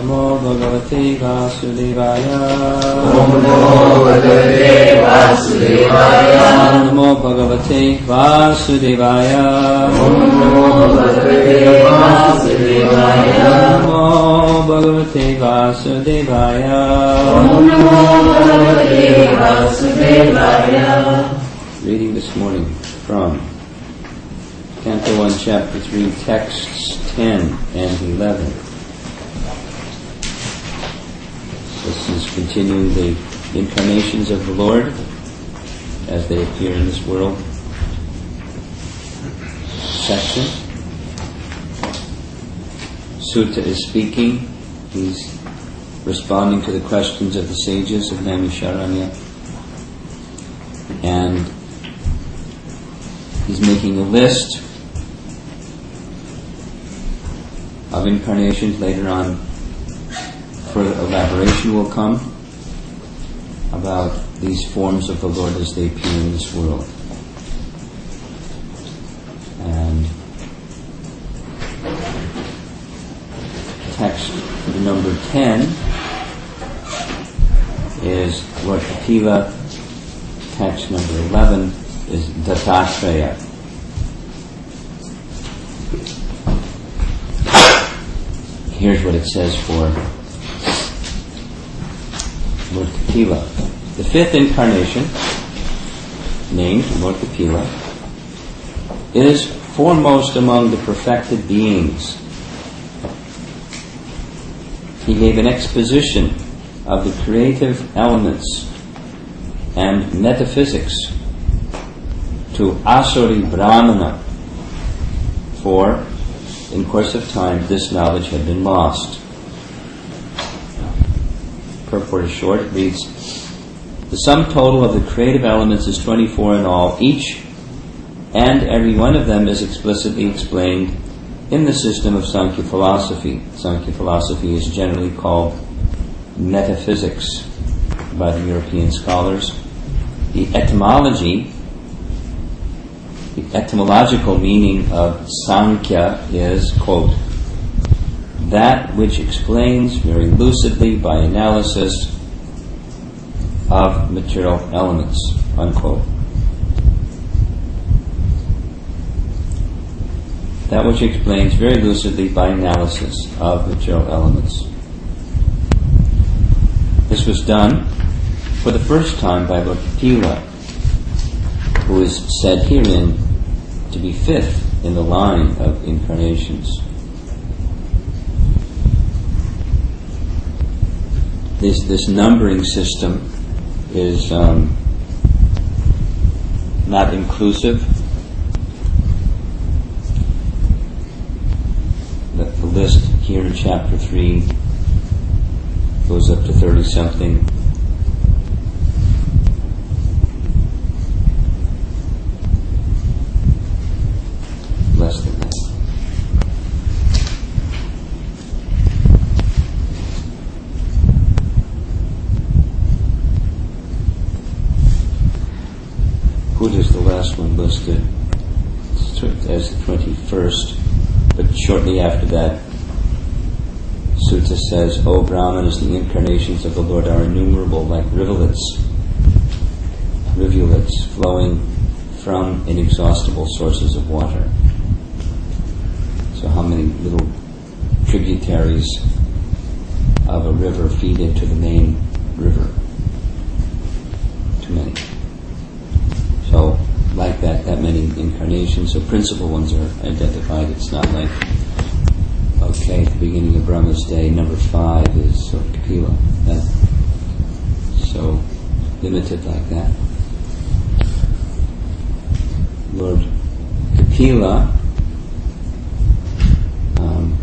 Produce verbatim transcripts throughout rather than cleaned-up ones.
Namo Bhagavate Vasudevaya. Om Namo Bhagavate Vasudevaya. Namo Bhagavate Vasudevaya. Om Namo Bhagavate Vasudevaya. Namo Bhagavate Vasudevaya. Om Namo Bhagavate Vasudevaya. Reading this morning from Canto one, Chapter three, texts ten and eleven. This is continuing the incarnations of the Lord as they appear in this world section. Sutta is speaking. He's responding to the questions of the sages of Naimisharanya. And he's making a list of incarnations. Later on, further elaboration will come about these forms of the Lord as they appear in this world. And text number ten is Lord Kapila. Text number eleven is Dattatreya. Here's what it says for Lord Kapila. The fifth incarnation, named Lord Kapila, is foremost among the perfected beings. He gave an exposition of the creative elements and metaphysics to Asuri Brahmana, for in course of time this knowledge had been lost. Purport is short. It reads, the sum total of the creative elements is twenty-four in all. Each and every one of them is explicitly explained in the system of Sankhya philosophy. Sankhya philosophy is generally called metaphysics by the European scholars. The etymology, the etymological meaning of Sankhya is, quote, that which explains very lucidly by analysis of material elements, unquote. That which explains very lucidly by analysis of material elements. This was done for the first time by Lord Kapila, who is said herein to be fifth in the line of incarnations. This this numbering system is um, not inclusive. The, the list here in chapter three goes up to thirty something. Less than that. Buddha is the last one listed as the twenty-first, but shortly after that, Sutta says, O Brahmanas, the incarnations of the Lord are innumerable like rivulets, rivulets flowing from inexhaustible sources of water. So how many little tributaries of a river feed into the main river? Too many. So, like that, that many incarnations. So principal ones are identified. It's not like, okay, at the beginning of Brahma's day, number five is Lord Kapila. That's so limited like that. Lord Kapila um,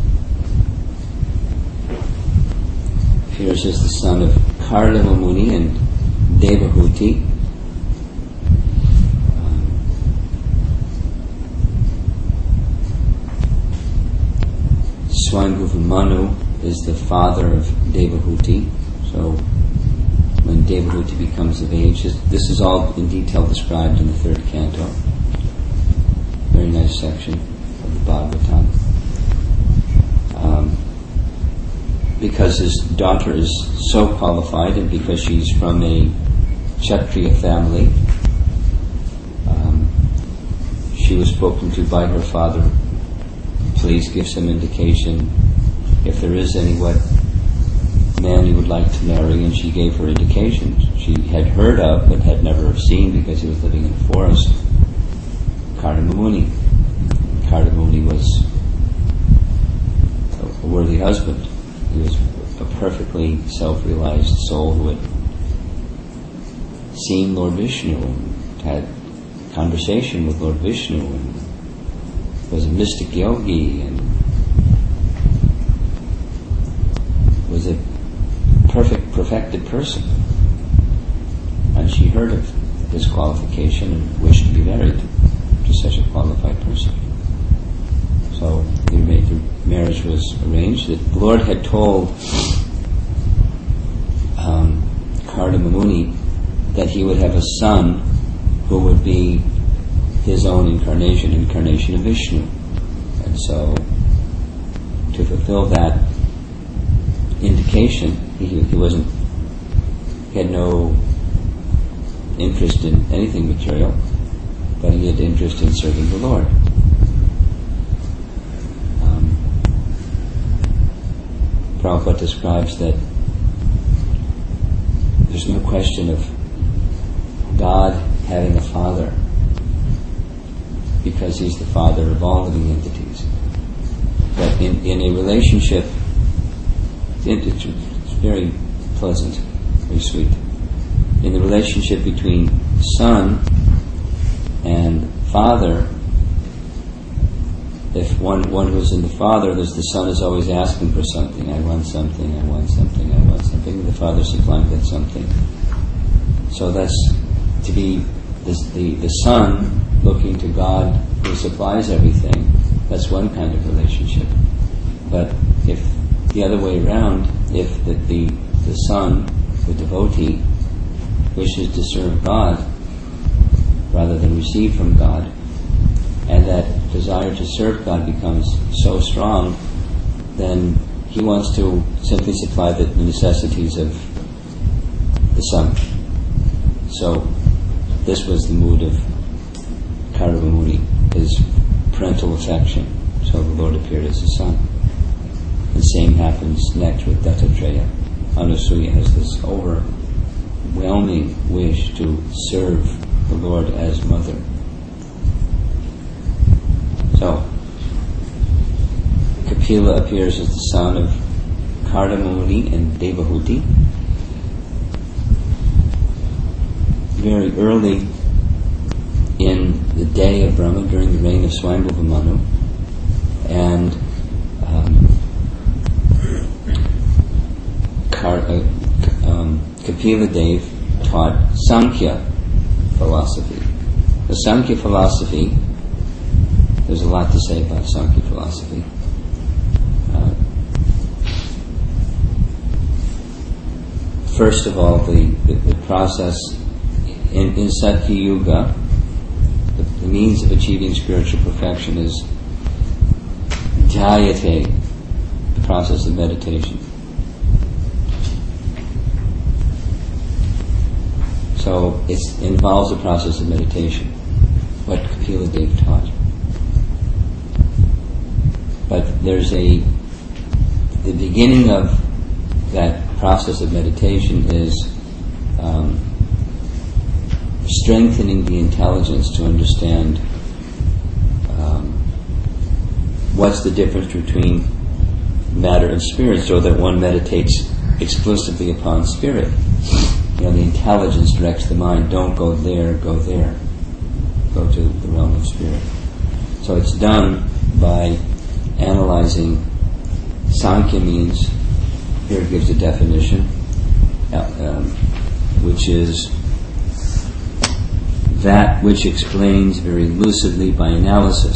appears as the son of Karlava Muni and Devahuti. Swayambhuva Manu is the father of Devahuti. So when Devahuti becomes of age, this is all in detail described in the third canto. Very nice section of the Bhagavatam. Um, because his daughter is so qualified and because she's from a Kshatriya family, um, she was spoken to by her father, please give some indication if there is any what man you would like to marry, and she gave her indications. She had heard of but had never seen because he was living in the forest. Kardama Muni. Kardama Muni was a worthy husband. He was a perfectly self-realized soul who had seen Lord Vishnu and had conversation with Lord Vishnu and was a mystic yogi and was a perfect, perfected person. And she heard of his qualification and wished to be married to such a qualified person. So the, the marriage was arranged. The Lord had told um, Kardama Muni that he would have a son who would be his own incarnation, incarnation of Vishnu. And so to fulfill that indication, he, he wasn't, he had no interest in anything material, but he had interest in serving the Lord. Um, Prabhupada describes that there's no question of God having a father because he's the father of all living entities. But in, in a relationship, it, it's, it's very pleasant, very sweet. In the relationship between son and father, if one, one who's in the father, there's the son is always asking for something. I want something, I want something, I want something. The father supplying that something. So that's to be this, the, the son looking to God who supplies everything. That's one kind of relationship. But if the other way around, if the, the, the son, the devotee, wishes to serve God rather than receive from God, and that desire to serve God becomes so strong, then he wants to simply supply the necessities of the son. So this was the mood of Kardama Muni, his parental affection. So the Lord appeared as a son. The same happens next with Dattatreya. Anasuya has this overwhelming wish to serve the Lord as mother. So Kapila appears as the son of Kardama Muni and Devahuti. Very early in the day of Brahma, during the reign of Swayambhuva Manu, and um, Kar, uh, um, Kapila Dev taught Sankhya philosophy. The Sankhya philosophy, there's a lot to say about Sankhya philosophy. Uh, first of all, the, the, the process in, in Satya Yuga, the, the means of achieving spiritual perfection is Jayate, the process of meditation. So it involves the process of meditation, what Kapila Dev taught. But there's a, the beginning of that process of meditation is um, strengthening the intelligence to understand um, what's the difference between matter and spirit, so that one meditates exclusively upon spirit. You know, the intelligence directs the mind, don't go there, go there. Go to the realm of spirit. So it's done by analyzing. Sankhya means, here it gives a definition, uh, um, which is that which explains very lucidly by analysis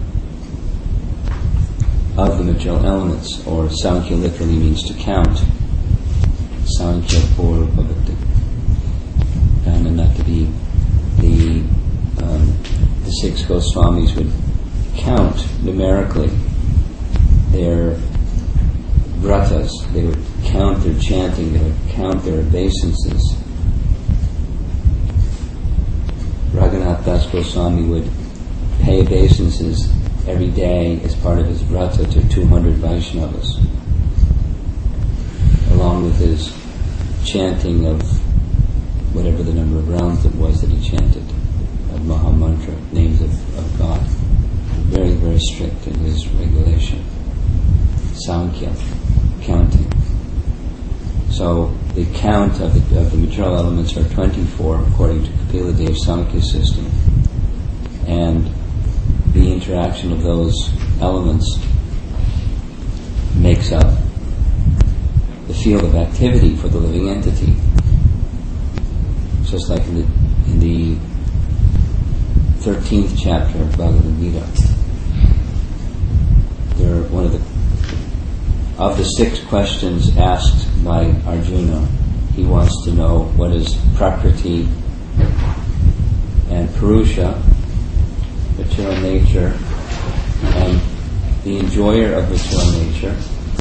of the material elements, or Sankhya literally means to count. Sankhya Pur Bhavati. And not to be the um, the six Goswamis would count numerically their vratas. They would count their chanting, they would count their obeisances. Raghunath Das Goswami would pay obeisances every day as part of his vrata to two hundred Vaishnavas, along with his chanting of whatever the number of rounds it was that he chanted, of Maha Mantra, names of, of God. Very, very strict in his regulation. Sankhya, counting. So the count of the, of the material elements are twenty-four according to Kapila Dev's Sankhya system. And the interaction of those elements makes up the field of activity for the living entity. Just like in the, in the thirteenth chapter of Bhagavad Gita. There, one of the of the six questions asked by Arjuna, he wants to know what is Prakriti and Purusha, material nature, and the enjoyer of material nature.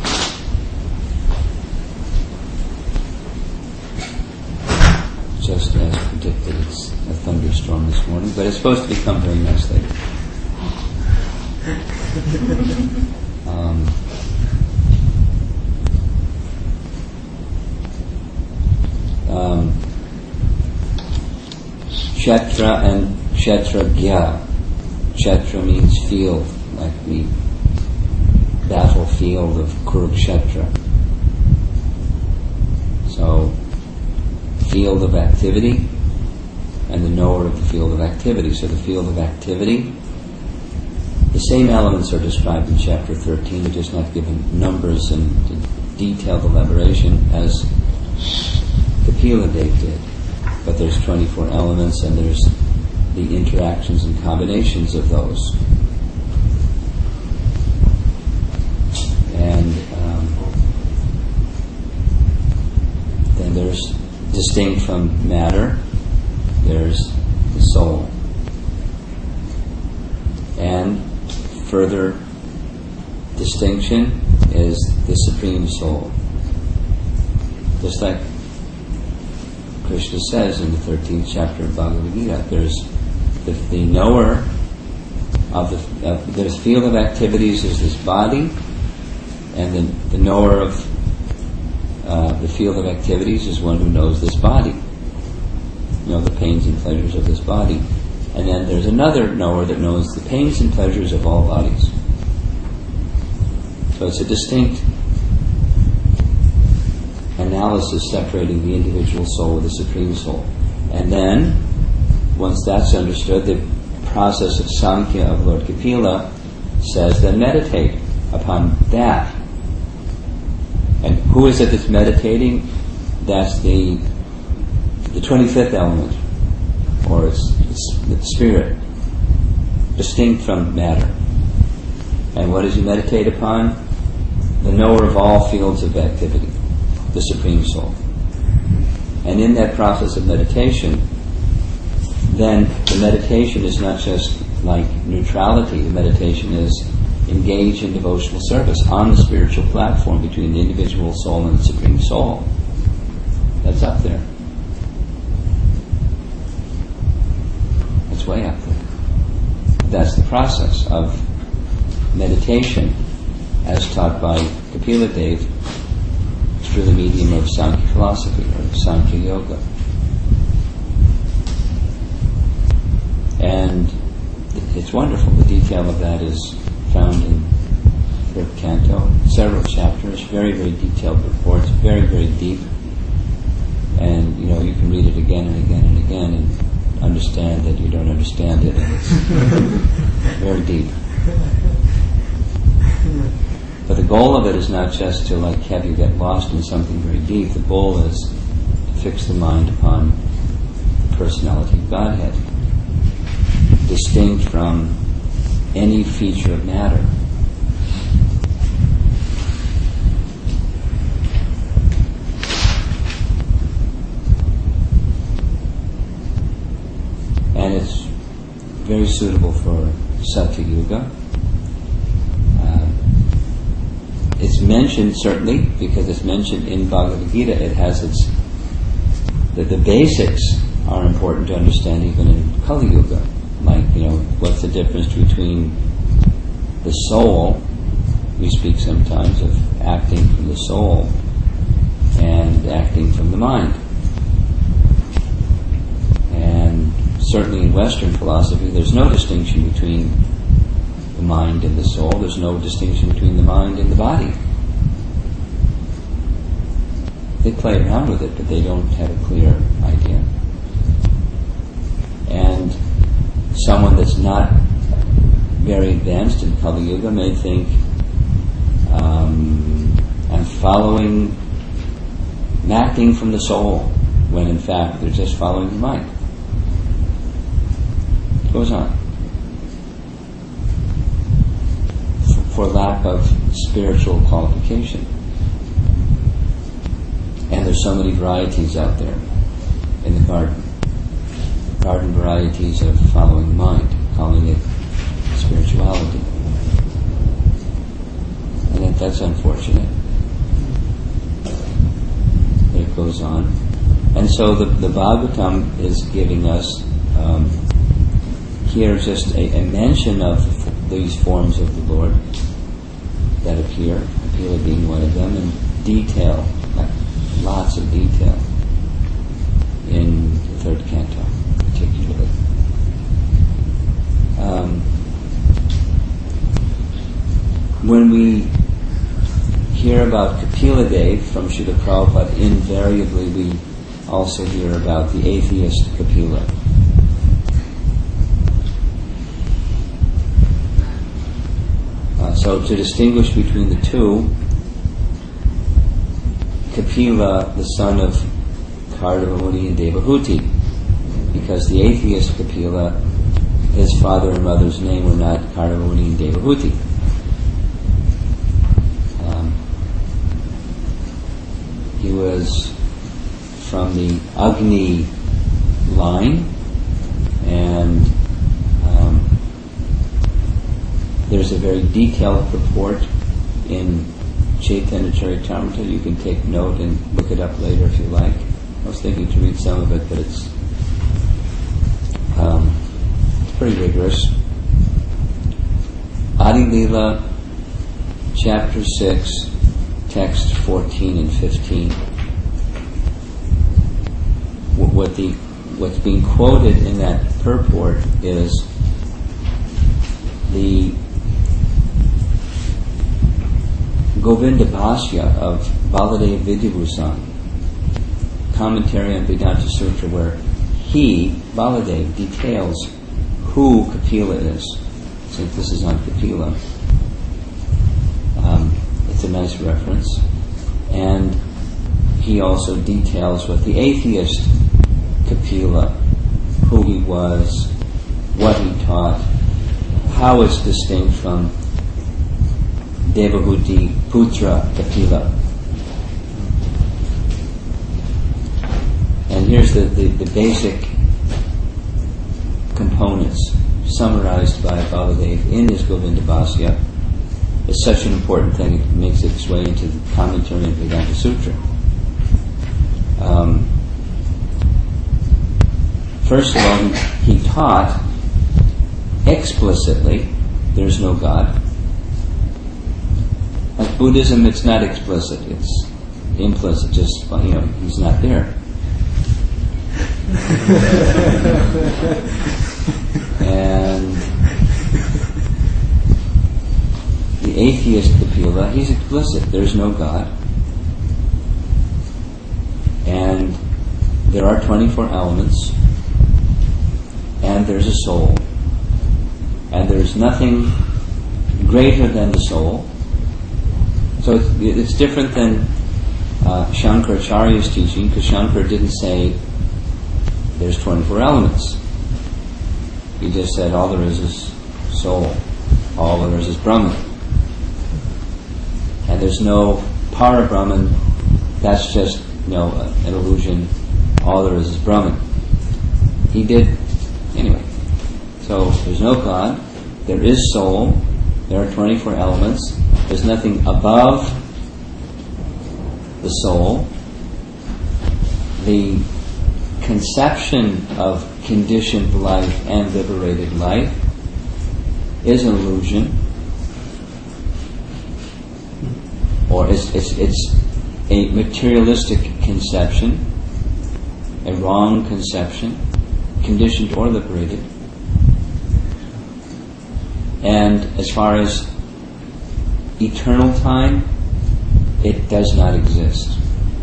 Just as predicted, it's a thunderstorm this morning, but it's supposed to become very nice later. Um, um, Kshetra and Kshetragya. Kshetra means field, like the battlefield of Kurukshetra. So, field of activity and the knower of the field of activity. So the field of activity, the same elements are described in chapter thirteen, they're just not given numbers and detailed elaboration as Kapila Dev did. But there's twenty-four elements and there's the interactions and combinations of those. And um, then there's distinct from matter, there's the soul. And further distinction is the Supreme Soul. Just like Krishna says in the thirteenth chapter of Bhagavad Gita, there's the, the knower of the, of, there's field of activities is this body, and the, the knower of Uh, the field of activities is one who knows this body, you know, the pains and pleasures of this body. And then there's another knower that knows the pains and pleasures of all bodies. So it's a distinct analysis separating the individual soul with the Supreme Soul. And then, once that's understood, the process of Sankhya of Lord Kapila says, then meditate upon that. And who is it that's meditating? That's the the twenty-fifth element, or it's, it's the spirit, distinct from matter. And what does he meditate upon? The knower of all fields of activity, the Supreme Soul. And in that process of meditation, then the meditation is not just like neutrality. The meditation is engage in devotional service on the spiritual platform between the individual soul and the Supreme Soul. That's up there. That's way up there. That's the process of meditation as taught by Kapila Dev through the medium of Sankhya philosophy or Sankhya Yoga. And it's wonderful. The detail of that is found in third canto, several chapters, very, very detailed reports, very, very deep. And, you know, you can read it again and again and again and understand that you don't understand it. And it's very deep. But the goal of it is not just to, like, have you get lost in something very deep. The goal is to fix the mind upon the personality of Godhead, distinct from any feature of matter. And it's very suitable for Satya Yuga. Uh, it's it's mentioned, certainly, because it's mentioned in Bhagavad Gita. It has its, the, the basics are important to understand even in Kali Yuga. Like, you know, what's the difference between the soul, we speak sometimes of acting from the soul, and acting from the mind. And certainly in Western philosophy, there's no distinction between the mind and the soul. There's no distinction between the mind and the body. They play around with it, but they don't have a clear idea. And someone that's not very advanced in Kali Yuga may think, um, I'm following, acting from the soul, when in fact they're just following the mind. It goes on. For lack of spiritual qualification. And there's so many varieties out there in the garden. Garden varieties of following the mind, calling it spirituality. And that, that's unfortunate. But it goes on. And so the, the Bhagavatam is giving us um, here just a, a mention of these forms of the Lord that appear, Kapila being one of them, and detail, like lots of detail in the third canto, particularly. Um, when we hear about Kapila Dev from Srila Prabhupada, invariably we also hear about the atheist Kapila. Uh, so to distinguish between the two, Kapila, the son of Kardama Muni and Devahuti, because the atheist Kapila, his father and mother's name were not Kardama Muni and Devahuti. Um, he was from the Agni line, and um, there's a very detailed purport in Chaitanya Charitamrita. You can take note and look it up later if you like. I was thinking to read some of it, but it's um, it's pretty rigorous. Adi Lila, chapter six, text fourteen and fifteen. What the what's being quoted in that purport is the Govinda Bhashya of Baladev Vidyabhusan, commentary on Vedanta Sutra, where he, Baladev, details who Kapila is. So this is on Kapila. Um, it's a nice reference. And he also details what the atheist Kapila, who he was, what he taught, how it's distinct from Devahuti Putra Kapila. And here's the, the, the basic components summarized by Baladev in his Govinda Bhashya. It's such an important thing, it makes its way into the commentary on Vedanta Sutra. Um, first of all, he taught explicitly there's no God. Like Buddhism, it's not explicit, it's implicit, just, you know, he's not there. And the atheist Kapila, he's explicit, there's no God. And there are twenty-four elements, and there's a soul, and there's nothing greater than the soul. So it's, it's different than uh, Shankaracharya's teaching, because Shankara didn't say there's twenty-four elements. He just said all there is is soul, all there is is Brahman. And there's no para-Brahman, that's just, you know, an illusion, all there is is Brahman. He did, anyway. So there's no God, there is soul, there are twenty-four elements, there's nothing above the soul. The conception of conditioned life and liberated life is an illusion, or it's, it's, it's a materialistic conception, a wrong conception, conditioned or liberated. And as far as eternal time, it does not exist.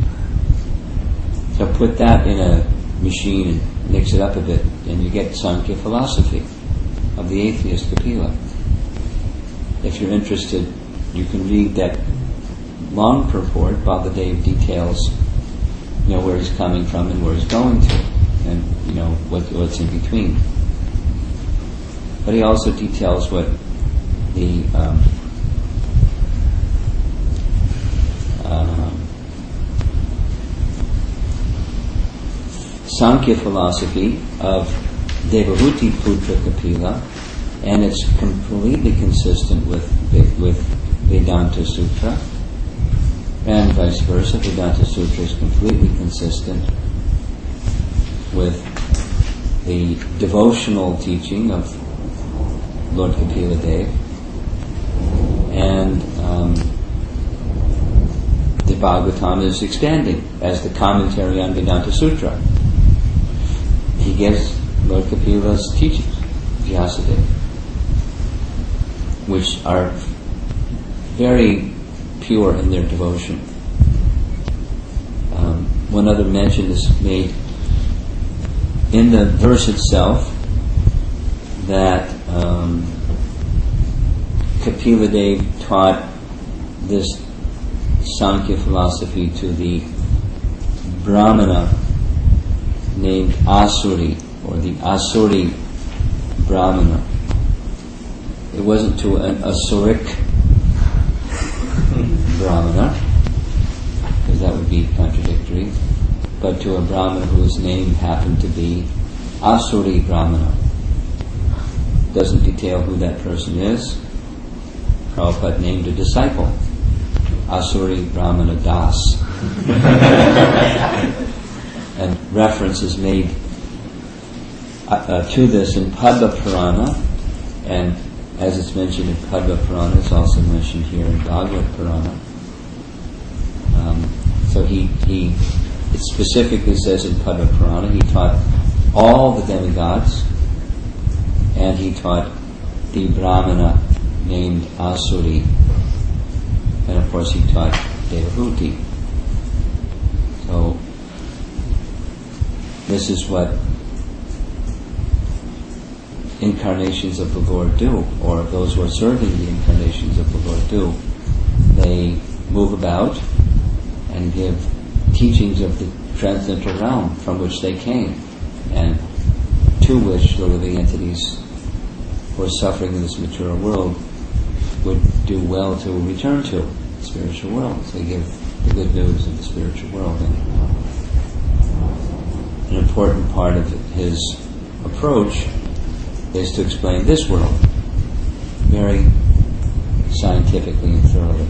So put that in a machine and mix it up a bit, and you get Sankhya philosophy of the atheist Kapila. If you're interested, you can read that long purport. Baladev details, you know, where he's coming from and where he's going to, and you know what, what's in between. But he also details what the um, um, Sankhya philosophy of Devahuti Putra Kapila, and it's completely consistent with with Vedanta Sutra, and vice versa. Vedanta Sutra is completely consistent with the devotional teaching of Lord Kapila Dev, and um, the Bhagavatam is expanding as the commentary on Vedanta Sutra. He gives Lord Kapila's teachings, Vyasadeva, which are very pure in their devotion. Um, one other mention is made in the verse itself that um, Kapila Dev taught this Sankhya philosophy to the Brahmana named Asuri, or the Asuri Brahmana. It wasn't to an Asuric Brahmana, because that would be contradictory, but to a Brahmana whose name happened to be Asuri Brahmana. Doesn't detail who that person is. Prabhupada named a disciple Asuri Brahmana Das. And reference is made uh, uh, to this in Padma Purana, and as it's mentioned in Padma Purana, it's also mentioned here in Bhagavad Purana. Um, so he, he it specifically says in Padma Purana he taught all the demigods, and he taught the Brahmana named Asuri, and of course he taught Devahuti. So this is what incarnations of the Lord do, or those who are serving the incarnations of the Lord do. They move about and give teachings of the transcendental realm from which they came, and to which the living entities who are suffering in this material world would do well to return to the spiritual world. So they give the good news of the spiritual world. And an important part of his approach is to explain this world very scientifically and thoroughly.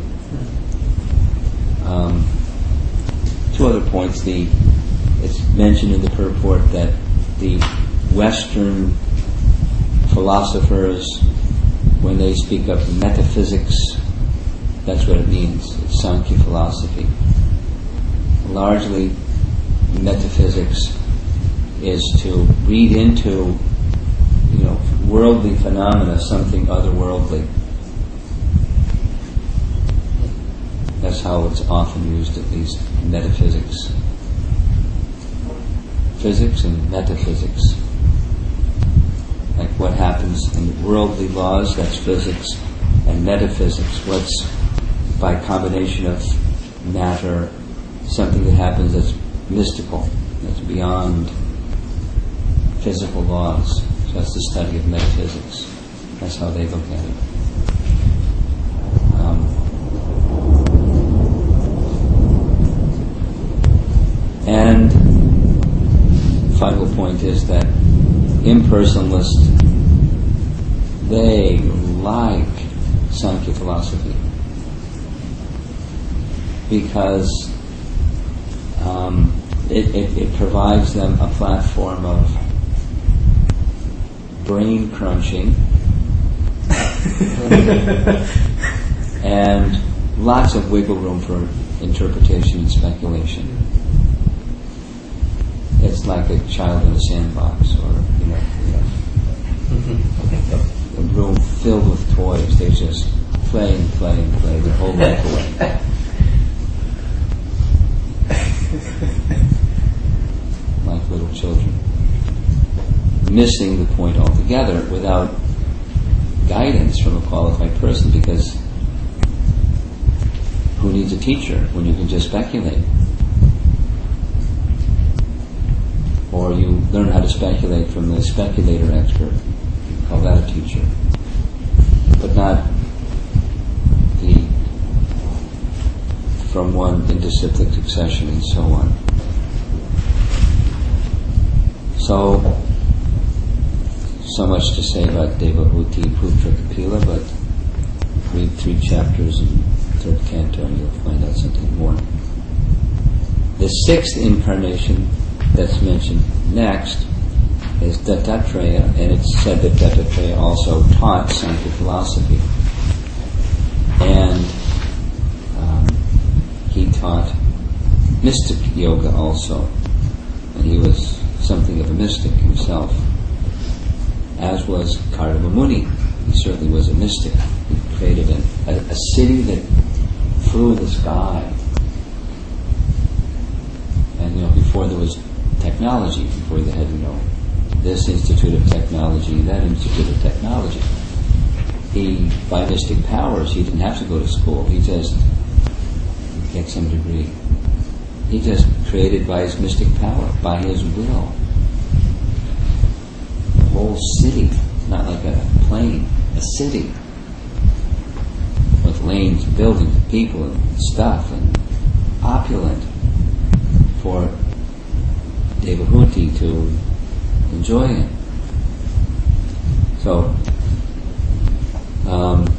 Um, two other points. The it's mentioned in the purport that the Western philosophers, when they speak of metaphysics, that's what it means. It's Sankhya philosophy. Largely, metaphysics is to read into, you know, worldly phenomena something otherworldly. That's how it's often used, at least, metaphysics. Physics and metaphysics. Like what happens in worldly laws, that's physics, and metaphysics, what's by combination of matter, something that happens that's mystical, that's beyond physical laws. So that's the study of metaphysics. That's how they look at it. Um, and final point is that impersonalists, they like Sankhya philosophy because um, it, it, it provides them a platform of brain crunching and lots of wiggle room for interpretation and speculation. It's like a child in a sandbox, or you know, you know a, a room filled with toys. They just play and play and play their whole life away. Like little children, missing the point altogether without guidance from a qualified person, because who needs a teacher when you can just speculate? Or you learn how to speculate from the speculator expert. You call that a teacher. But not the from one into cyclic succession and so on. So, so much to say about Devahuti Putra Kapila, but read three chapters in third canto and you'll find out something more. The sixth incarnation that's mentioned next is Dattatreya, and it's said that Dattatreya also taught Sankhya philosophy. And um, he taught mystic yoga also, and he was something of a mystic himself, as was Karma Muni. He certainly was a mystic. He created a, a, a city that flew the sky. And you know, before there was technology, before they had, you know, this institute of technology, that institute of technology. He, by mystic powers, he didn't have to go to school. He just get some degree. He just created by his mystic power, by his will. A whole city, not like a plane, a city. With lanes, buildings, people, and stuff, and opulent for Devahuti to enjoy it. So, um,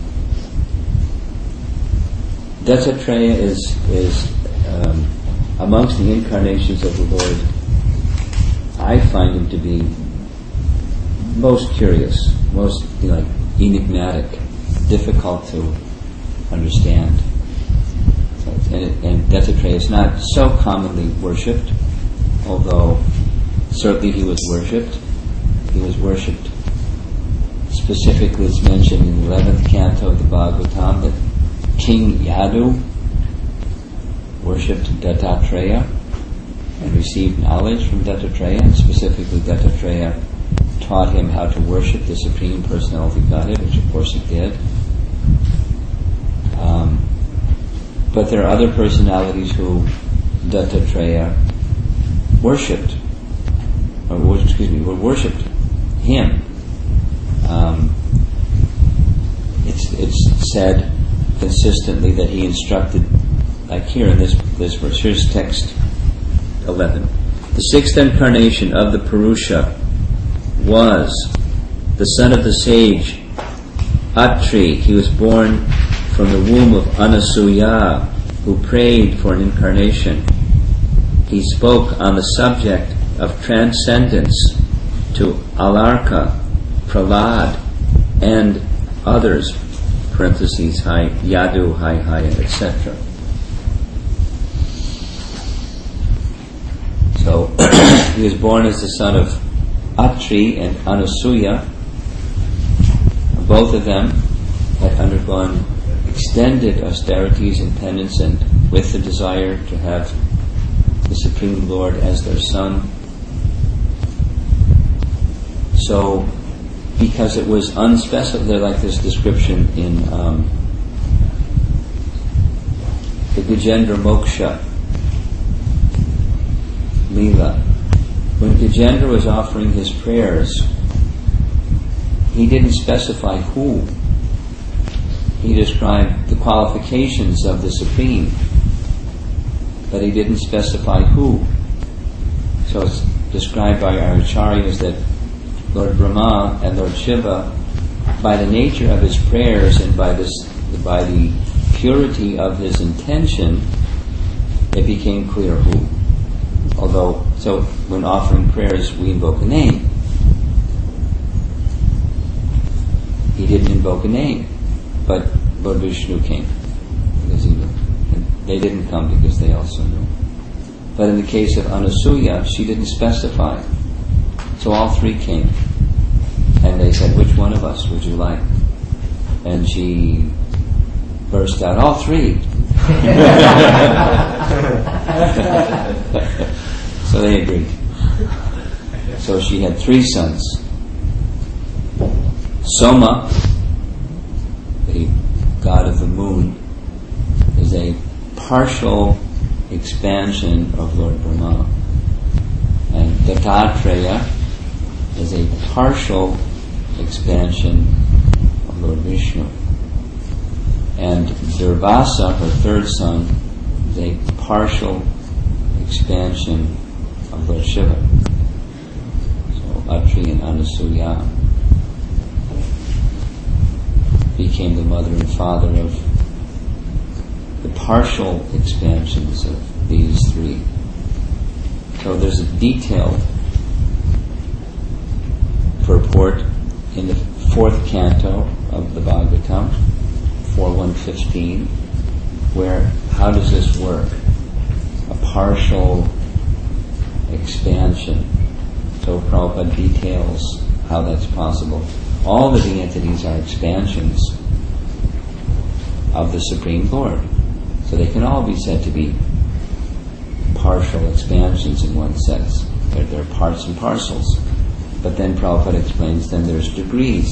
Dattatreya is is um, amongst the incarnations of the Lord. I find him to be most curious, most you know, like enigmatic, difficult to understand. So, and, it, and Dattatreya is not so commonly worshipped, although certainly he was worshipped. He was worshipped. Specifically, it's mentioned in the eleventh canto of the Bhagavatam that King Yadu worshipped Dattatreya and received knowledge from Dattatreya, and specifically Dattatreya taught him how to worship the Supreme Personality of Godhead, which of course he did. Um, but there are other personalities who Dattatreya worshipped, or excuse me, were worshipped him. Um, it's it's said consistently that he instructed, like here in this this verse. Here's text eleven. The sixth incarnation of the Purusha was the son of the sage Atri. He was born from the womb of Anasuya, who prayed for an incarnation. He spoke on the subject of transcendence to Alarka, Prahlad, and others, parentheses, Hai, Yadu, Hai, Hai, et cetera. So, he was born as the son of Atri and Anasuya. Both of them had undergone extended austerities and penance, and with the desire to have the Supreme Lord as their son. So, because it was unspecified, they're like this description in um, the Gajendra Moksha Leela. When Gajendra was offering his prayers, he didn't specify who. He described the qualifications of the Supreme, but he didn't specify who. So it's described by our acharyas that Lord Brahma and Lord Shiva, by the nature of his prayers and by this, by the purity of his intention, it became clear who. although, so when offering prayers, we invoke a name. He didn't invoke a name, but Lord Vishnu came because he knew. And they didn't come because they also knew. But in the case of Anasuya, she didn't specify. So all three came. And they said, which one of us would you like? And she burst out, all three. So they agreed. So she had three sons. Soma, the god of the moon, is a partial expansion of Lord Brahma. And Dattatreya is a partial expansion of Lord Vishnu. And Durvasa, her third son, is a partial expansion of Lord Shiva. So Atri and Anasuya became the mother and father of the partial expansions of these three. So there's a detailed purport in the fourth canto of the Bhagavatam, four one fifteen, where how does this work? A partial expansion. So Prabhupada details how that's possible. All the deities are expansions of the Supreme Lord. So they can all be said to be partial expansions in one sense. They're, they're parts and parcels. But then Prabhupada explains then there's degrees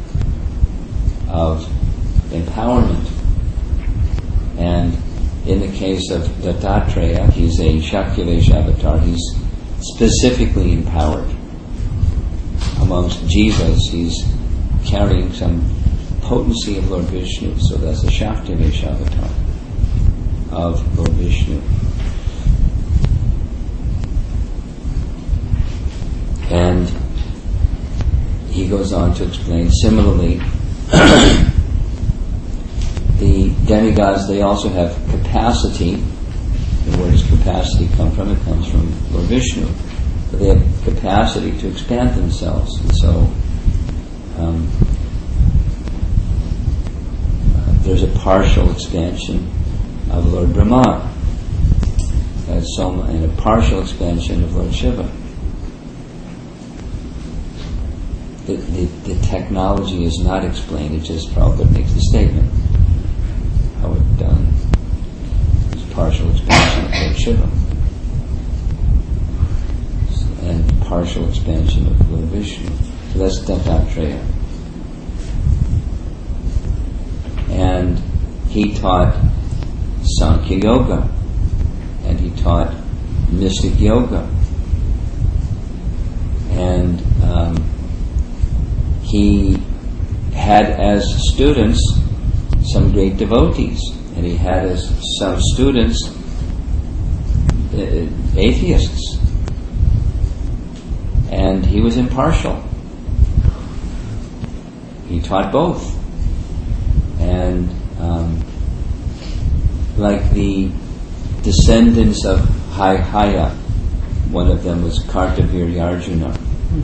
of empowerment. And in the case of Dattatreya, he's a Shakyavesh avatar. He's specifically empowered. Amongst jivas, he's carrying some potency of Lord Vishnu. So that's a Shakyavesh avatar of Lord Vishnu. And he goes on to explain, similarly, the demigods, they also have capacity. And where does capacity come from? It comes from Lord Vishnu. But they have capacity to expand themselves. And so um, uh, there's a partial expansion of Lord Brahma as Soma, and a partial expansion of Lord Shiva. The, the, the technology is not explained, it just Prabhupada makes the statement. How it's done. It's partial expansion of Lord Shiva. And partial expansion of Lord Vishnu. So that's Dattatreya. And he taught Sankhya Yoga. And he taught mystic yoga. And um, he had as students some great devotees, and he had as some students uh, atheists, and he was impartial. He taught both, and um, like the descendants of Haihaya, one of them was Kartavirya-Arjuna.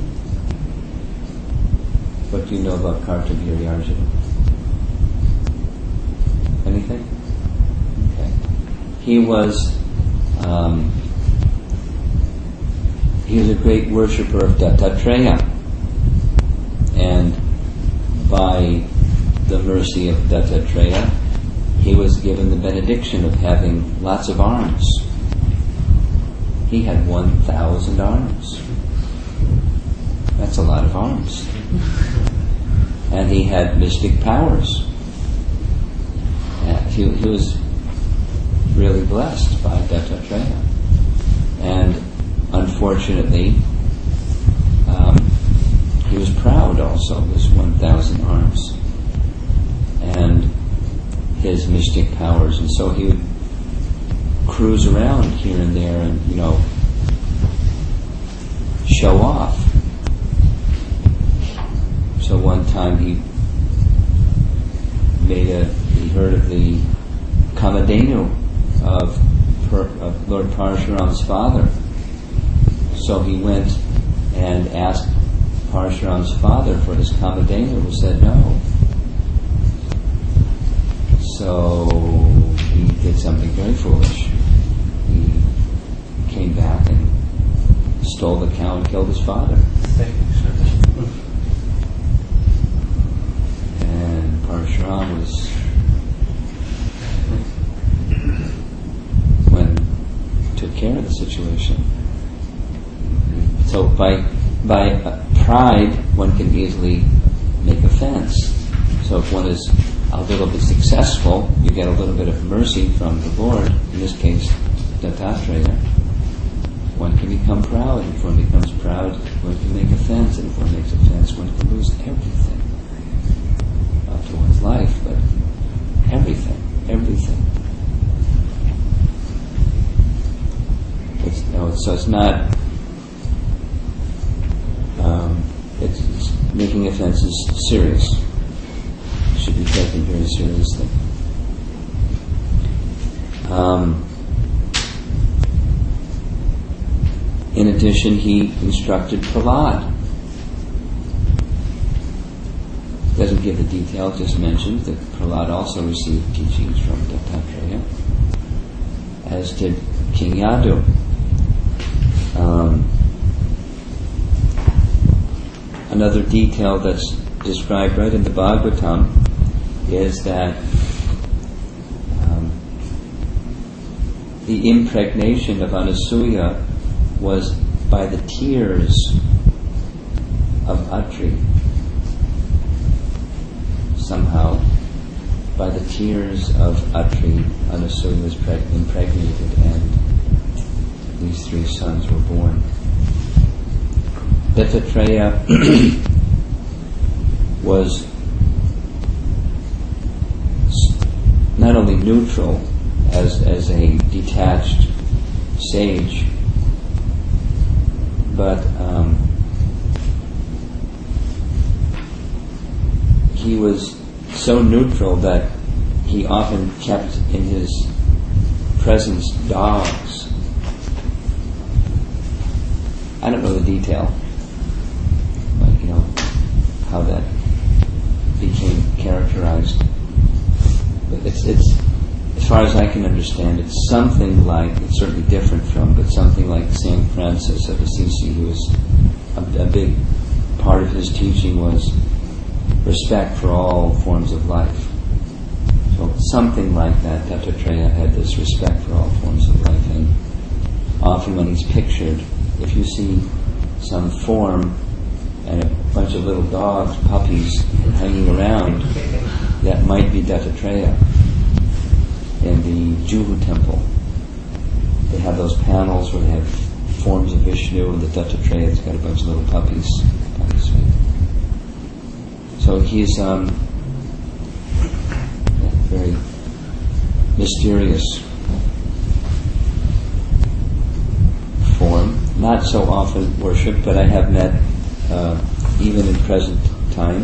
What do you know about Kartavirya-Arjuna? Anything? Okay. He was um, he was a great worshipper of Dattatreya, and by the mercy of Dattatreya, he was given the benediction of having lots of arms. He had one thousand arms. That's a lot of arms. And he had mystic powers. He, he was really blessed by Dattatreya. And unfortunately, um, he was proud also of his one thousand arms and his mystic powers. And so he would cruise around here and there and, you know, show off. So one time he made a, he heard of the Kamadhenu of, per, of Lord Parashuram's father, So he went and asked Parashuram's father for his Kamadeva, who said no. So he did something very foolish. He came back and stole the cow and killed his father. And Parashuram was, when took care of the situation. So by by uh, pride, one can easily make offense. So if one is a little bit successful, you get a little bit of mercy from the Lord. In this case, Dattatreya. One can become proud. If one becomes proud, one can make offense. And if one makes offense, one can lose everything. Not to one's life, but everything. Everything. It's, no, so it's not... Um, it's, it's making offense is serious. It should be taken very seriously. Um, in addition, he instructed Prahlad. Doesn't give the detail, just mentions that Prahlad also received teachings from Dattatreya, as did King Yadu. Um, Another detail that's described right in the Bhagavatam is that um, the impregnation of Anasuya was by the tears of Atri. Somehow, by the tears of Atri, Anasuya was preg- impregnated and these three sons were born. Dattatreya was not only neutral as as a detached sage, but um, he was so neutral that he often kept in his presence dogs. I don't know the detail. You know, how that became characterized. But it's, it's, as far as I can understand, it's something like, it's certainly different from, but something like Saint Francis of Assisi, who was, a, a big part of his teaching was respect for all forms of life. So something like that, Dattatreya had this respect for all forms of life, and often when he's pictured, if you see some form and a bunch of little dogs, puppies, hanging around, that might be Dattatreya. In the Juhu temple, they have those panels where they have forms of Vishnu, and the Dattatreya has got a bunch of little puppies by his feet. So he's um, very mysterious form, not so often worshipped, but I have met Uh, even in present time,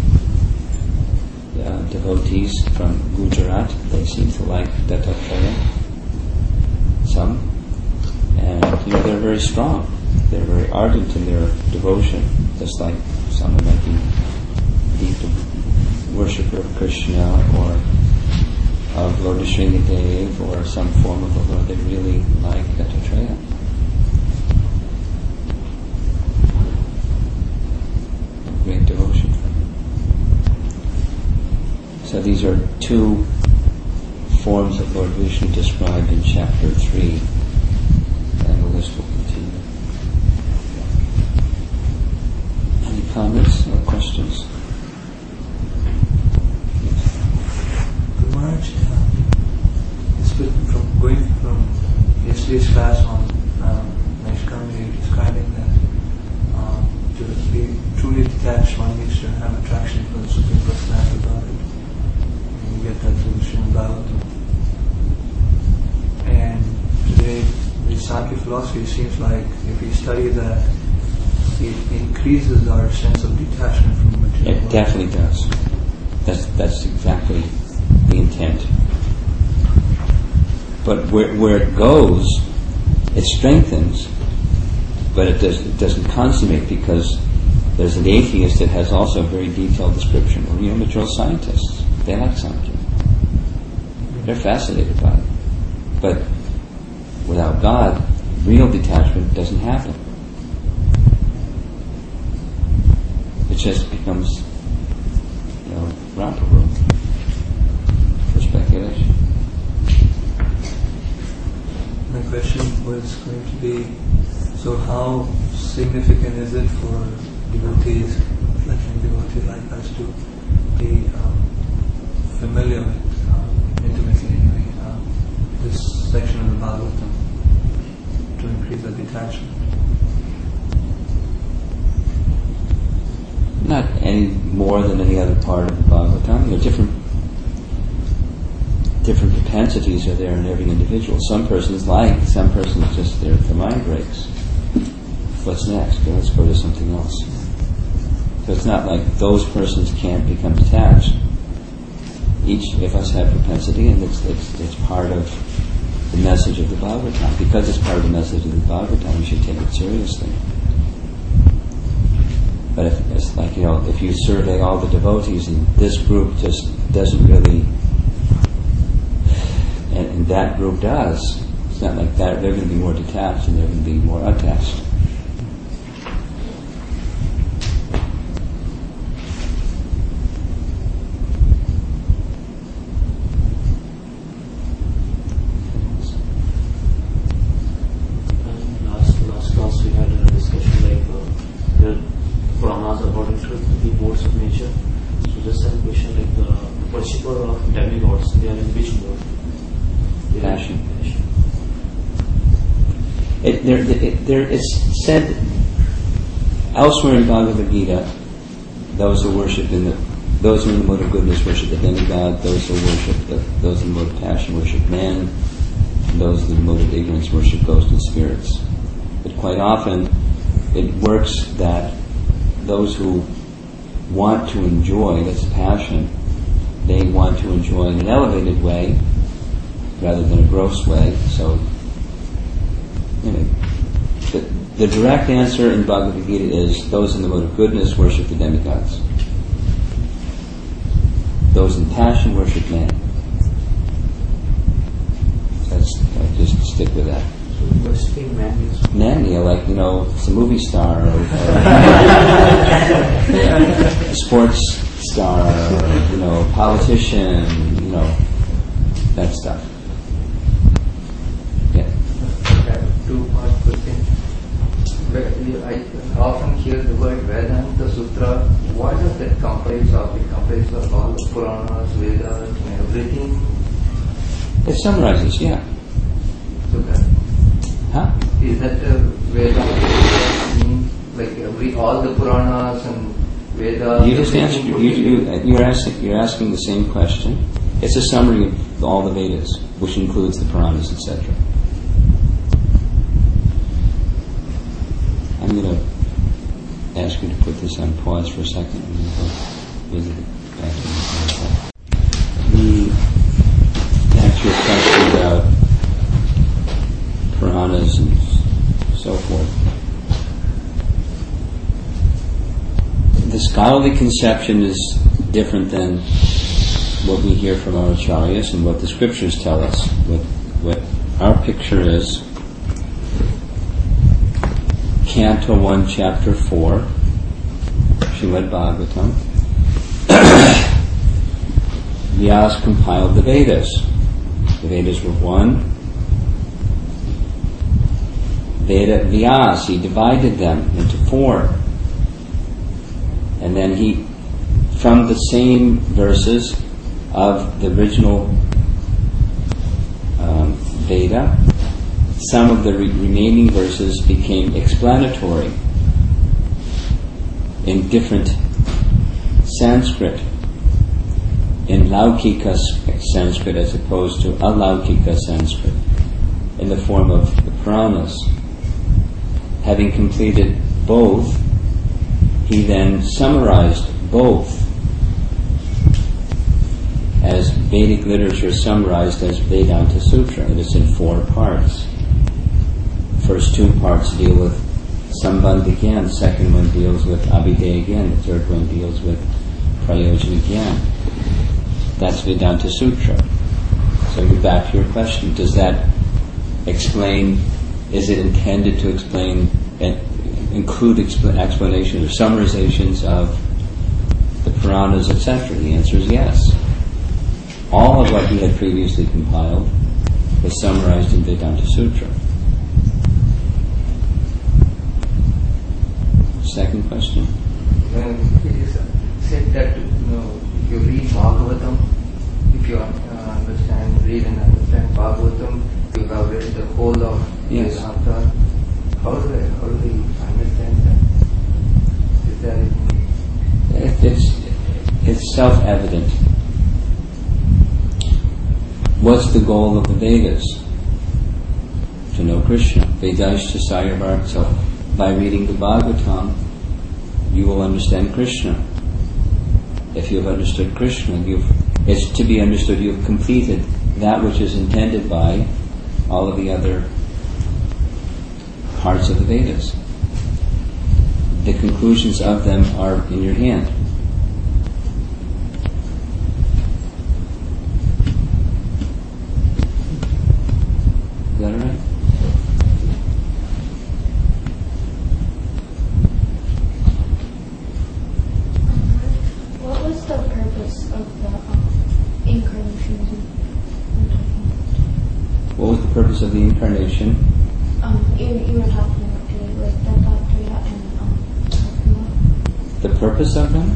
uh, devotees from Gujarat, they seem to like Dattatreya, some, and you know, they're very strong, they're very ardent in their devotion, just like someone might be deep worshipper of Krishna or of Lord Sringadev or some form of the Lord. They really like Dattatreya. Great devotion. So these are two forms of Lord Vishnu described in chapter three, and the list will continue. Any comments or questions? Good Maharaj, uh, it's been from going from yesterday's class on um, Naishkamya, describing that um, to be truly detached, one needs to have attraction for the Supreme Personality of Godhead. And you get that through Srimad Bhagavatam. And today, the Sankhya philosophy seems like if we study that, it increases our sense of detachment from material It world. definitely does. That's that's exactly the intent. But where where it goes, it strengthens. but it, does, it doesn't consummate because there's an atheist that has also a very detailed description, or you know, material scientists. They like Samkhya. They're fascinated by it. But without God, real detachment doesn't happen. It just becomes, you know, romper room for speculation. My question was going to be, so how significant is it for devotees, like a devotee like us, to be um, familiar with, um, intimately anyway, um, this section of the Bhagavatam to increase our detachment? Not any more than any other part of the Bhagavatam. You know, different different propensities are there in every individual. Some persons like, some persons just their the mind breaks. What's next? Well, let's go to something else. So it's not like those persons can't become detached. Each of us have propensity, and it's, it's, it's part of the message of the Bhagavatam. Because it's part of the message of the Bhagavatam, we should take it seriously. But if it's like, you know, if you survey all the devotees, and this group just doesn't really, and, and that group does, it's not like that. They're going to be more detached, and they're going to be more attached. It, there, it, there, it's said elsewhere in Bhagavad Gita, those who worship in the, those who are in the mode of goodness worship the demigod, those who worship the, those in the mode of passion worship man, and those in the mode of ignorance worship ghosts and spirits. But quite often, it works that those who want to enjoy, that's passion, they want to enjoy in an elevated way rather than a gross way. So, you know, the, the direct answer in Bhagavad Gita is those in the mode of goodness worship the demigods. Those in passion worship man. That's, I just stick with that. So worshipping man is man, you know, like, you know, it's a movie star or, or a sports star or, you know, politician, you know, that stuff. Yeah. Two-part question. I often hear the word Vedanta Sutra. What does that comprise of? It comprises of all the Puranas, Vedas, and everything. It summarizes, yeah. So that, Huh? is that a Vedanta mean like every all the Puranas and Vedas? You just answered. You, you, you're asking. You're asking the same question. It's a summary of all the Vedas, which includes the Puranas, et cetera. I'm going to ask you to put this on pause for a second and then go visit it back in the back to your question about Puranas and so forth. The scholarly conception is different than what we hear from our acharyas and what the scriptures tell us. What, what our picture is, Canto one, Chapter four, Srimad Bhagavatam. Vyas compiled the Vedas. The Vedas were one. Veda Vyas, he divided them into four. And then he, from the same verses of the original um, Veda, some of the re- remaining verses became explanatory in different Sanskrit, in Laukika Sanskrit as opposed to Alaukika Sanskrit, in the form of the Puranas. Having completed both, he then summarized both as Vedic literature summarized as Vedanta Sutra. It is in four parts. First two parts deal with Sambandha Gyan, the second one deals with Abhideya Gyan, the third one deals with Prayojana Gyan. That's Vedanta Sutra. So you're back to your question. Does that explain, is it intended to explain, and include expl- explanations or summarizations of the Puranas, et cetera? The answer is yes. All of what he had previously compiled was summarized in Vedanta Sutra. Second question. When it is said that, you know, if you read Bhagavatam, if you uh, understand, read and understand Bhagavatam, you have read the whole of Yes. Vedanta. How do I, how do you understand that? Is there any? It, it's it's self-evident. What's the goal of the Vedas? To know Krishna. Vedaishta Sayarvarg. So by reading the Bhagavatam, you will understand Krishna. If you've understood Krishna, you've, it's to be understood you've completed that which is intended by all of the other parts of the Vedas. The conclusions of them are in your hand. Is that all right? What was the purpose of the um, incarnation? What was the purpose of the incarnation? Um, you, you were talking about today, like Dattatreya and um, Bhima. The purpose of them?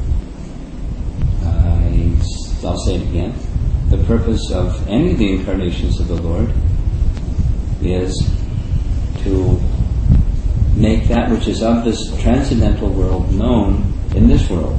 I, I'll say it again. The purpose of any of the incarnations of the Lord is to make that which is of this transcendental world known in this world.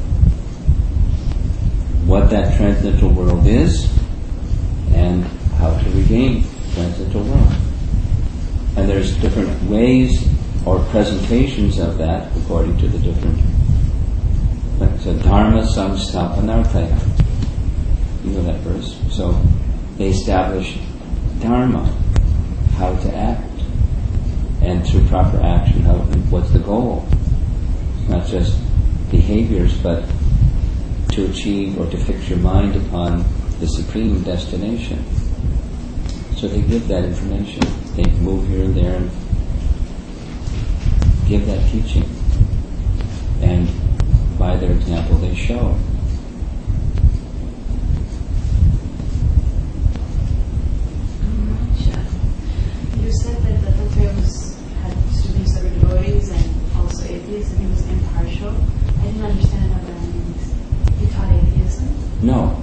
What that transcendental world is and how to regain the transcendental world. And there's different ways or presentations of that according to the different. Like, so Dharma Samsthapanarthaya. You know that verse. So they establish Dharma, how to act, and through proper action, how, what's the goal? It's not just behaviors, but to achieve or to fix your mind upon the supreme destination. So they give that information. They move here and there and give that teaching. And by their example, they show. You said that Dattatreya was had students that were devotees and also atheists, and he was impartial. I didn't understand what that means. He taught atheism? No.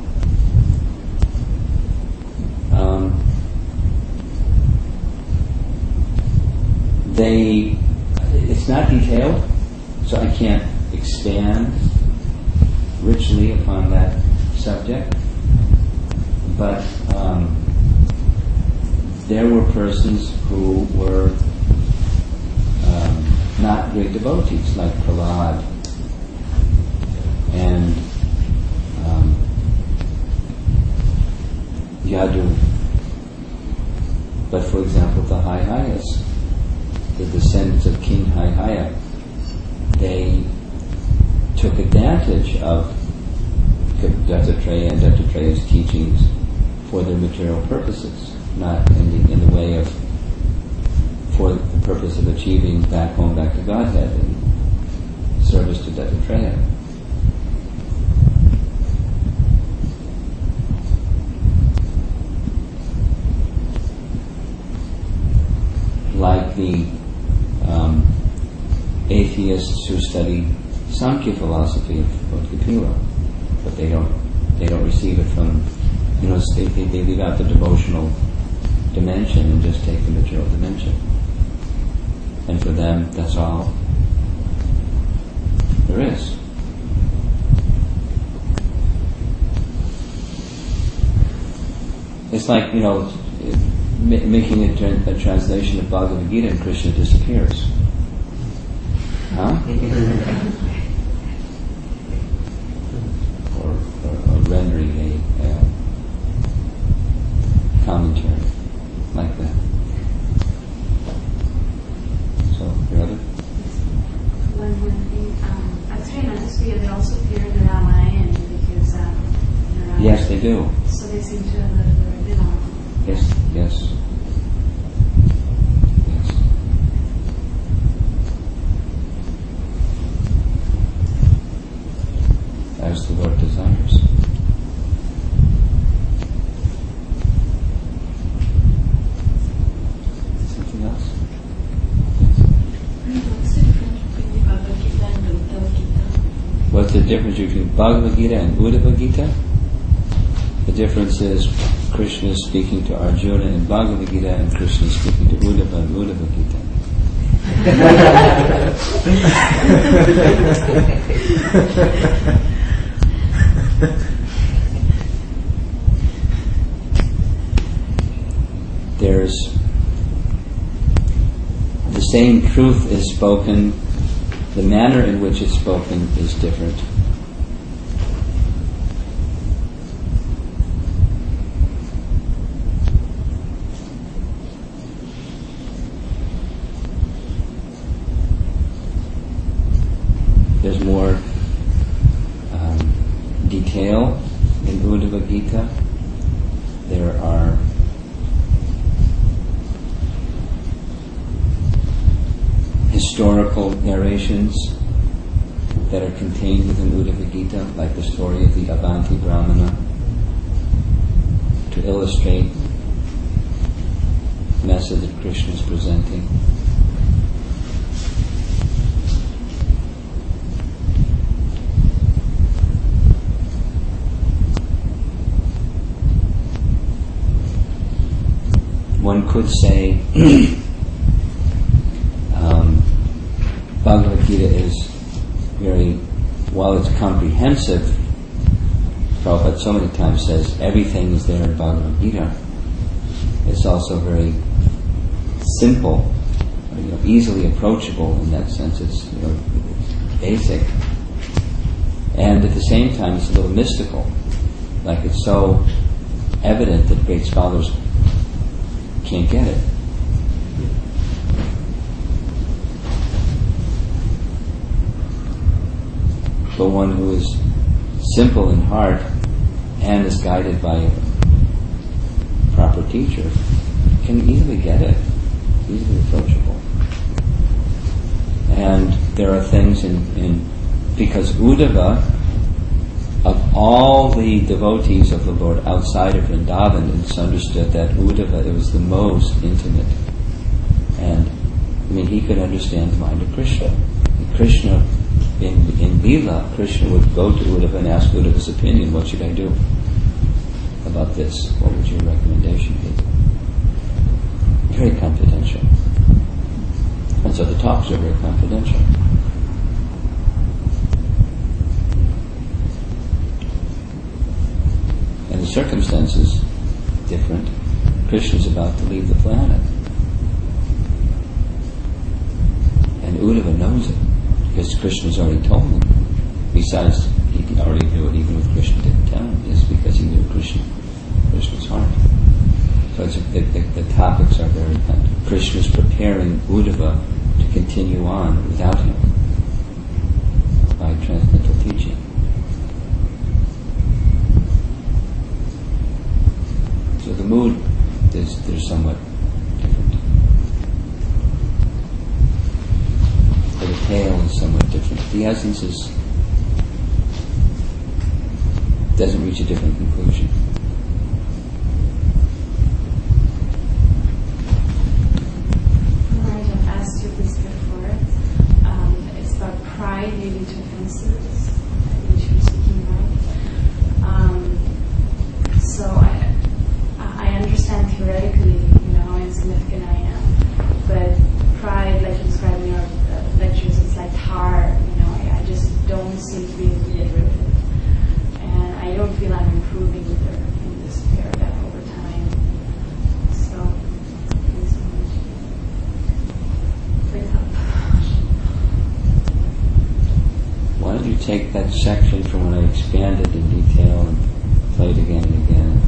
Um, they, it's not detailed, so I can't expand richly upon that subject. But um, there were persons who were um, not great devotees, like Prahlad and um, Yadu. But for example, the Haihayas, the descendants of King Haihaya, they took advantage of Dattatreya and Dattatreya's teachings for their material purposes, not in the, in the way of, for the purpose of achieving back home, back to Godhead and service to Dattatreya. Like the um, atheists who study Samkhya philosophy of Bhakti-Pila, but they don't they don't receive it from, you know, they, they, they leave out the devotional dimension and just take the material dimension. And for them, that's all there is. It's like, you know, ma- making a, tra- a translation of Bhagavad Gita and Krishna disappears. Huh? or, or, or rendering a, a commentary like that. So, your other? they do. So they seem to have a bit on. Yes, yes. Yes. As the Lord desires. Something else? What's the difference between Bhagavad Gita and Uddhava Gita? What's the difference between Bhagavad Gita and Uddhava Gita? The difference is Krishna is speaking to Arjuna in Bhagavad Gita and Krishna is speaking to Uddhava in Uddhava Gita. There's the same truth is spoken, the manner in which it's spoken is different. There's more um, detail in Uddhava Gita. There are historical narrations that are contained within Uddhava Gita, like the story of the Avanti Brahmana, to illustrate the message that Krishna is presenting. One could say um, Bhagavad Gita is very, while it's comprehensive, Prabhupada so many times says everything is there in Bhagavad Gita. It's also very simple, you know, easily approachable in that sense. It's, you know, it's basic, and at the same time, it's a little mystical. Like it's so evident that great scholars can't get it. But one who is simple in heart and is guided by a proper teacher can easily get it, easily approachable. And there are things in, in because Uddhava, of all the devotees of the Lord outside of Vrindavan, it's understood that Uddhava, it was the most intimate. And, I mean, he could understand the mind of Krishna. And Krishna, in, in Leela, Krishna would go to Uddhava and ask Uddhava's opinion, what should I do about this? What would your recommendation be? Very confidential. And so the talks are very confidential. And the circumstances different. Krishna's about to leave the planet. And Uddhava knows it, because Krishna's already told him. Besides, he already knew it even if Krishna didn't tell him, is because he knew Krishna, Krishna's heart. So it's, the, the, the topics are very kind of, Krishna's preparing Uddhava to continue on without him by transcendental teaching. So the mood is there's somewhat different. The tale is somewhat different. The essence is doesn't reach a different conclusion. Maharaj, I've asked you this before. Um, it's about pride leading to offenses, which you were speaking about. Um, so I, I understand theoretically, you know, how insignificant I am, but pride, like you described in your uh, lectures, it's like tar. You know, I, I just don't seem to be able to get rid of it. And I don't feel I'm improving either in this area over time. So, please, please help. Why don't you take that section from when I expanded in detail and play it again and again?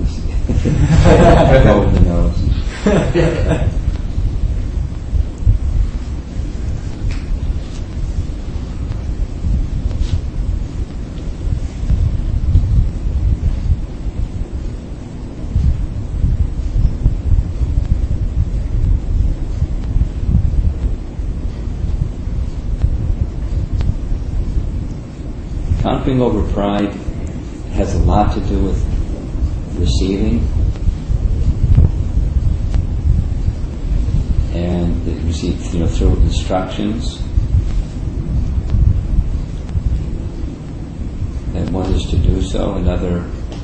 Go over the nose. triumphing over pride has a lot to do with receiving, and it receives, you know, through instructions that one is to do so. Another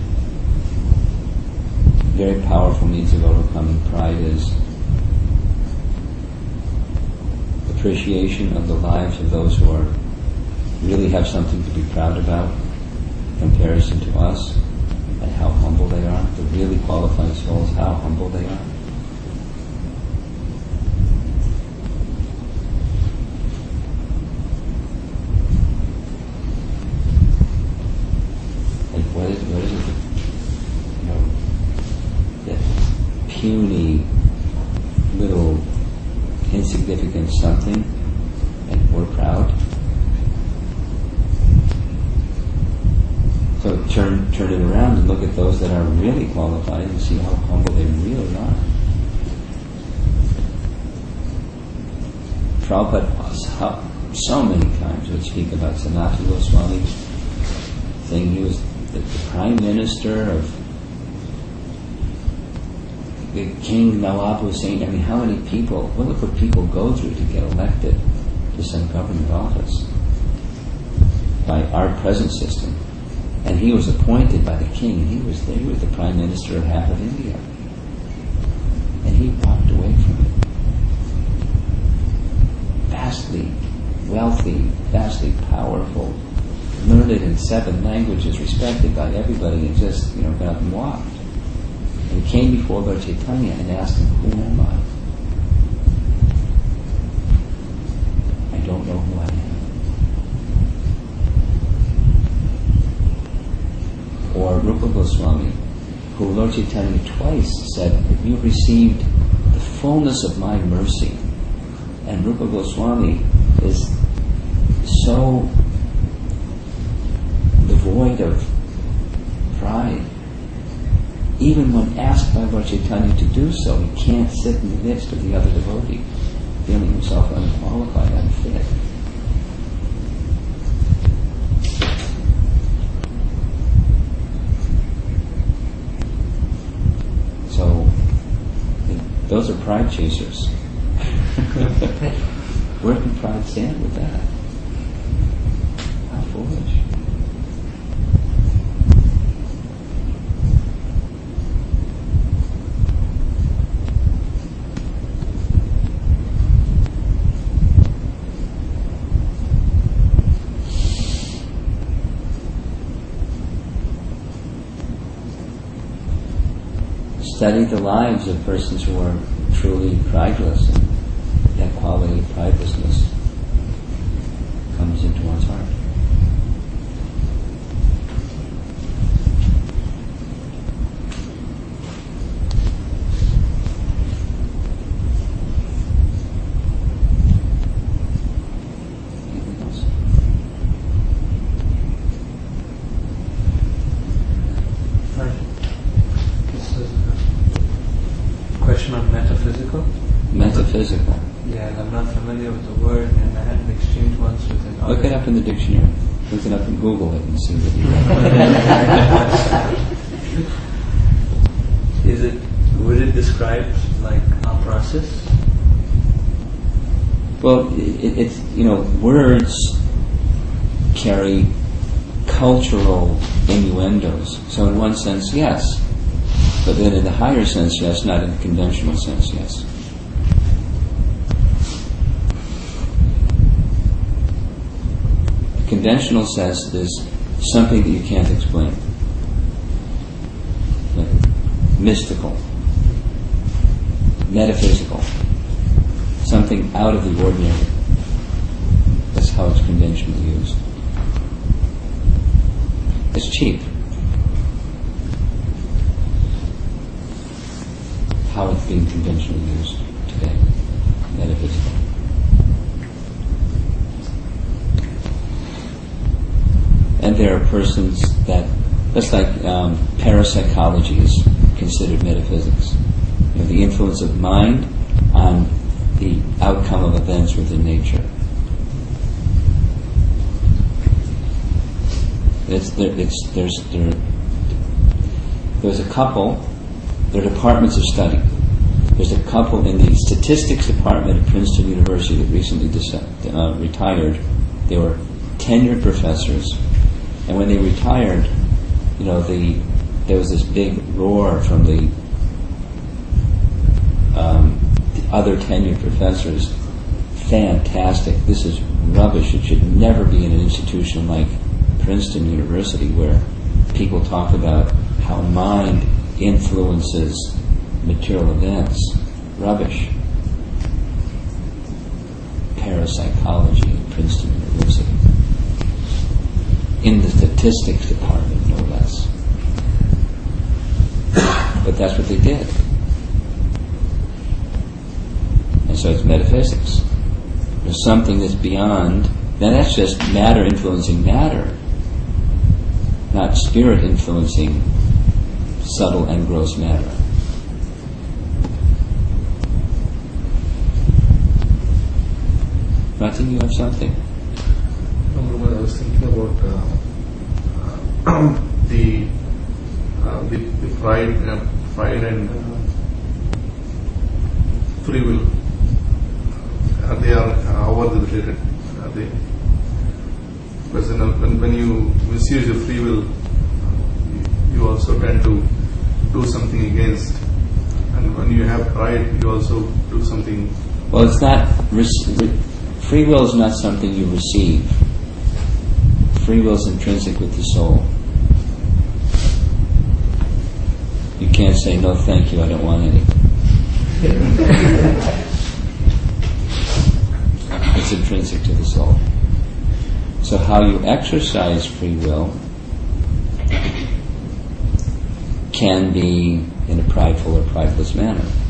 very powerful means of overcoming pride is appreciation of the lives of those who are really have something to be proud about in comparison to us, and how humble they are. The really qualified souls, how humble they are. And what is, what is it that, you know, that puny little insignificant something, and we're proud? So turn turn it around and look at those that are really qualified and see how humble they really are. Prabhupada so many times would speak about Sanatana Goswami, saying he was the, the prime minister of the King Nawab Hussain. I mean, how many people, well, look what people go through to get elected to some government office by our present system. And he was appointed by the king. He was they were the prime minister of half of India, and he walked away from it. Vastly wealthy, vastly powerful, learned in seven languages, respected by everybody, and just you know got up and walked. And he came before Lord Chaitanya and asked him, "Who am I? I don't know who I am." Or Rupa Goswami, who Lord Chaitanya twice said, "You received the fullness of my mercy." And Rupa Goswami is so devoid of pride. Even when asked by Lord Chaitanya to do so, he can't sit in the midst of the other devotee, feeling himself unqualified, unfit. Those are pride chasers. Where can pride stand with that? How foolish. Study the lives of persons who are truly prideless, and that quality of pridelessness comes into one's heart. Anything else? This is a question on metaphysical. Metaphysical. Yeah, I'm not familiar with the word, and I had an exchange once with an Look it up in the dictionary. Look it up and Google it and see what you Is it, would it describe like a process? Well, it, it's, you know, words carry cultural innuendos. So in one sense, yes. But then in the higher sense, yes, not in the conventional sense, yes. The conventional sense is something that you can't explain. Like mystical, metaphysical, something out of the ordinary. That's how it's conventionally used. It's cheap. How it's being conventionally used today, metaphysical. And there are persons that, just like um, parapsychology is considered metaphysics. You know, the influence of mind on the outcome of events within nature. It's, there, it's there's there, there's a couple. There are departments of study. There's a couple in the statistics department at Princeton University that recently dis- uh, retired. They were tenured professors, and when they retired, you know, the there was this big roar from the, um, the other tenured professors. Fantastic! This is rubbish. It should never be in an institution like Princeton University where people talk about how mind influences material events. Rubbish. Parapsychology at Princeton University. In the statistics department, no less. But that's what they did. And so it's metaphysics. There's something that's beyond. Now that's just matter influencing matter, not spirit influencing subtle and gross matter. Martin, you have something? No, I was thinking about uh, uh, the, uh, the the pride, uh, pride and uh, free will. Uh, they are uh, how are they related? Are they? Because in a, when, when you misuse your free will, uh, you, you also tend to do something against. And when you have pride, you also do something. Well, it's not. Re- free will is not something you receive. Free will is intrinsic with the soul. You can't say, no thank you, I don't want any. It's intrinsic to the soul. So how you exercise free will can be in a prideful or prideless manner.